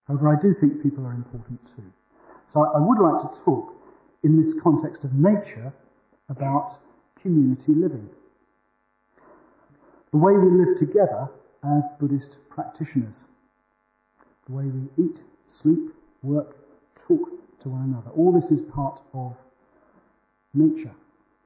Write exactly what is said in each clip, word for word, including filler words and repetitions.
However, I do think people are important too. So I would like to talk in this context of nature about community living. The way we live together as Buddhist practitioners. The way we eat, sleep, work, talk to one another. All this is part of nature.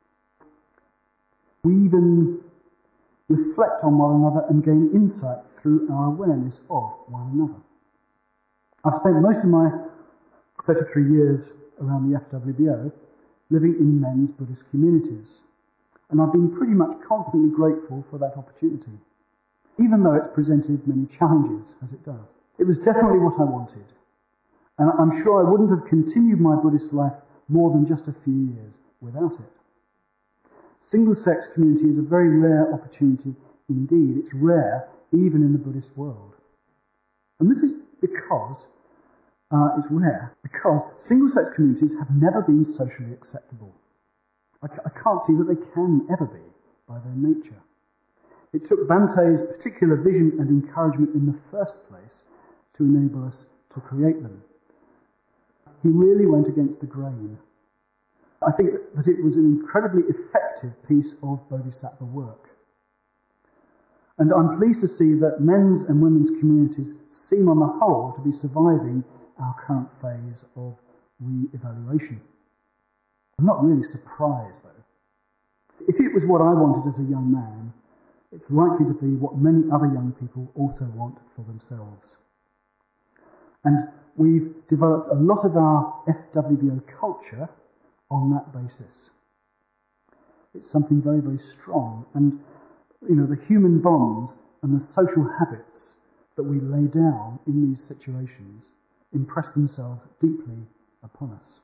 We even reflect on one another and gain insight through our awareness of one another. I've spent most of my thirty-three years around the F W B O living in men's Buddhist communities, and I've been pretty much constantly grateful for that opportunity, even though it's presented many challenges, as it does. It was definitely what I wanted, and I'm sure I wouldn't have continued my Buddhist life more than just a few years without it. Single-sex community is a very rare opportunity indeed. It's rare even in the Buddhist world. And this is because uh, it's rare, because single-sex communities have never been socially acceptable. I, c- I can't see that they can ever be by their nature. It took Bante's particular vision and encouragement in the first place to enable us to create them. He really went against the grain. I think that it was an incredibly effective piece of Bodhisattva work. And I'm pleased to see that men's and women's communities seem on the whole to be surviving our current phase of re-evaluation. I'm not really surprised though. If it was what I wanted as a young man, it's likely to be what many other young people also want for themselves. And we've developed a lot of our F W B O culture on that basis. It's something very, very strong, and you know, the human bonds and the social habits that we lay down in these situations impress themselves deeply upon us.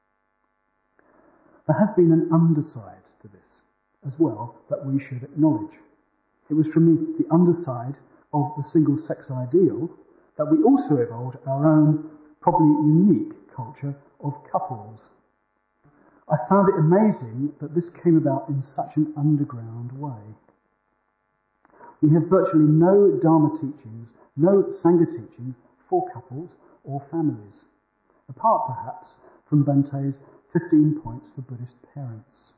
There has been an underside to this as well that we should acknowledge. It was from the, the underside of the single-sex ideal that we also evolved our own, probably unique culture of couples. I found it amazing that this came about in such an underground way. We have virtually no Dharma teachings, no Sangha teachings for couples or families, apart perhaps from Bante's fifteen points for Buddhist parents.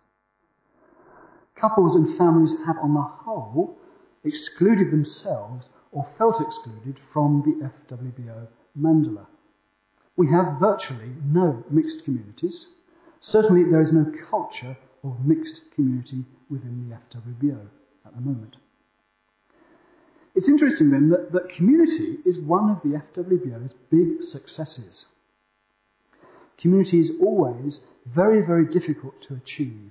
Couples and families have on the whole excluded themselves or felt excluded from the F W B O mandala. We have virtually no mixed communities. Certainly there is no culture of mixed community within the F W B O at the moment. It's interesting then that, that community is one of the F W B O's big successes. Community is always very, very difficult to achieve.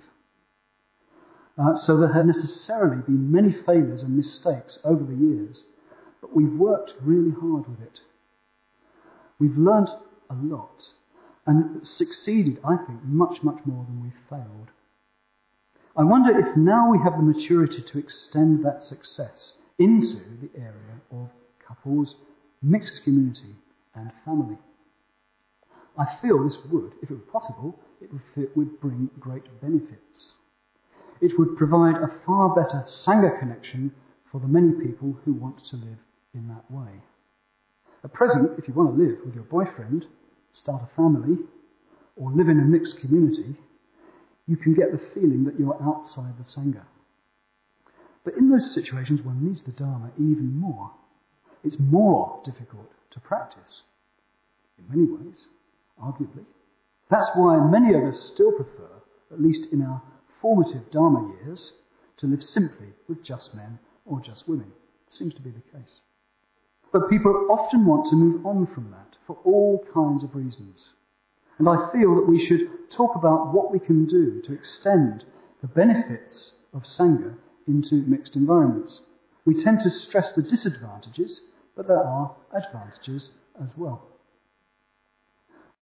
Uh, so there have necessarily been many failures and mistakes over the years, but we've worked really hard with it. We've learnt a lot and succeeded, I think, much, much more than we've failed. I wonder if now we have the maturity to extend that success into the area of couples, mixed community and family. I feel this would, if it were possible, it would, it would bring great benefits. It would provide a far better Sangha connection for the many people who want to live in that way. At present, if you want to live with your boyfriend, start a family, or live in a mixed community, you can get the feeling that you're outside the Sangha. But in those situations, one needs the Dharma even more. It's more difficult to practice, in many ways, arguably. That's why many of us still prefer, at least in our formative Dharma years, to live simply with just men or just women. It seems to be the case. But people often want to move on from that for all kinds of reasons. And I feel that we should talk about what we can do to extend the benefits of Sangha into mixed environments. We tend to stress the disadvantages, but there are advantages as well.